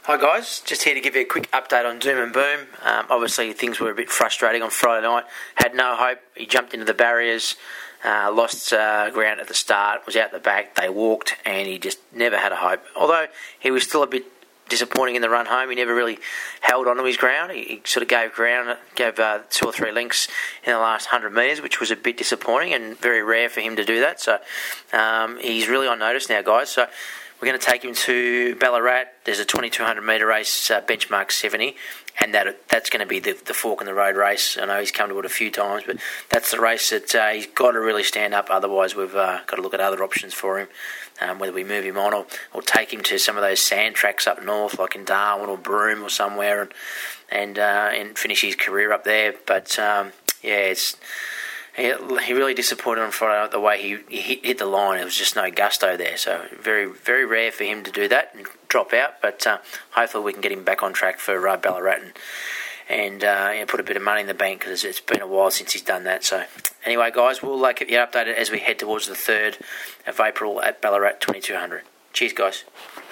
Hi guys, just here to give you a quick update on Doom and Boom. Obviously things were a bit frustrating on Friday night. Had no hope. He jumped into the barriers, lost ground at the start, was out the back, they walked, and he just never had a hope. Although he was still a bit disappointing in the run home, he never really held onto his ground. He sort of gave 2 or 3 lengths in the last 100 metres, which was a bit disappointing and very rare for him to do that. So he's really on notice now, guys. So we're going to take him to Ballarat. There's a 2,200 metre race, benchmark 70, and that's going to be the fork in the road race. I know he's come to it a few times, but that's the race that he's got to really stand up. Otherwise, we've got to look at other options for him, whether we move him on or take him to some of those sand tracks up north, like in Darwin or Broome or somewhere, and finish his career up there. But he really disappointed on Friday night the way he hit the line. There was just no gusto there. So very, very rare for him to do that and drop out. But hopefully we can get him back on track for Ballarat and put a bit of money in the bank, because it's been a while since he's done that. So anyway, guys, we'll keep you updated as we head towards the 3rd of April at Ballarat 2200. Cheers, guys.